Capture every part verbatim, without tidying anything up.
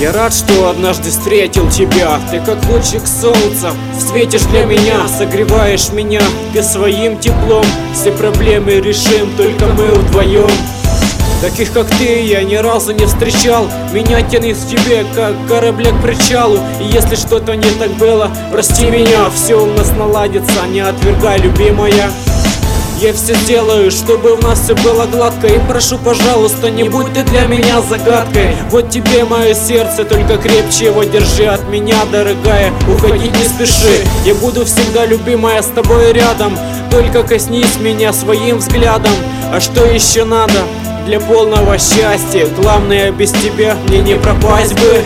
Я рад, что однажды встретил тебя. Ты как лучик солнца, светишь для меня, согреваешь меня ты своим теплом. Все проблемы решим только мы вдвоем. Таких как ты я ни разу не встречал. Меня тянет к тебе, как корабля к причалу. И если что-то не так было, прости меня. Все у нас наладится, не отвергай, любимая. Я все сделаю, чтобы у нас все было гладко. И прошу, пожалуйста, не будь ты для меня загадкой. Вот тебе мое сердце, только крепче его держи. От меня, дорогая, уходить не спеши. Я буду всегда, любимая, с тобой рядом. Только коснись меня своим взглядом. А что еще надо для полного счастья? Главное, без тебя мне не пропасть бы.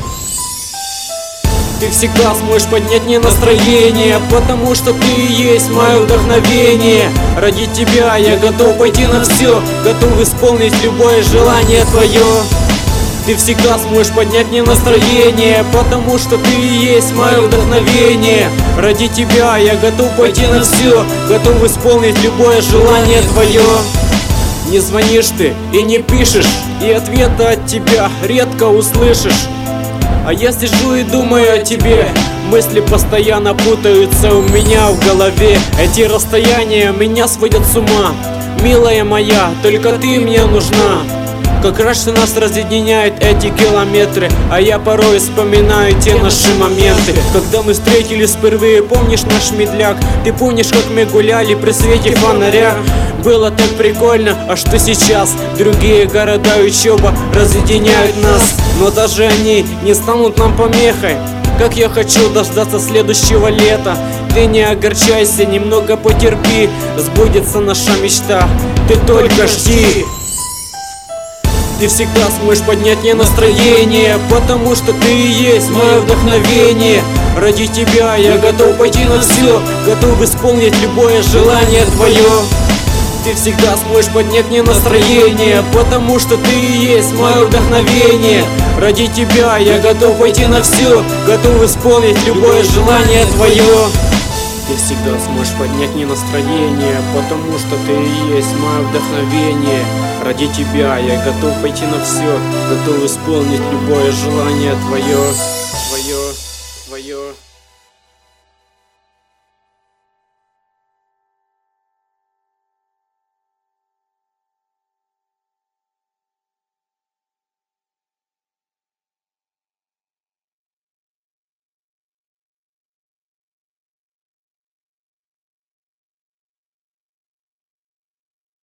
Ты всегда сможешь поднять мне настроение, потому что ты и есть мое вдохновение. Ради тебя я готов пойти на все, готов исполнить любое желание твое. Ты всегда сможешь поднять мне настроение, потому что ты и есть мое вдохновение. Ради тебя я готов пойти на все, готов исполнить любое желание твое. Не звонишь ты и не пишешь, и ответа от тебя редко услышишь. А я сижу и думаю о тебе. Мысли постоянно путаются у меня в голове. Эти расстояния меня сводят с ума. Милая моя, только ты мне нужна. Как раньше нас разъединяют эти километры, а я порой вспоминаю те наши моменты. Когда мы встретились впервые, помнишь наш медляк? Ты помнишь, как мы гуляли при свете фонаря? Было так прикольно, а что сейчас? Другие города и учеба разъединяют нас, но даже они не станут нам помехой. Как я хочу дождаться следующего лета. Ты не огорчайся, немного потерпи, сбудется наша мечта, ты только жди. Ты всегда сможешь поднять мне настроение, потому что ты и есть мое вдохновение. Ради тебя я готов пойти на все, готов исполнить любое желание твое. Ты всегда сможешь поднять мне настроение, потому что ты и есть мое вдохновение. Ради тебя я готов пойти на все, готов исполнить любое желание твое. Ты всегда сможешь поднять мне настроение, потому что ты и есть мое вдохновение. Ради тебя я готов пойти на все, готов исполнить любое желание твое, твое, твое.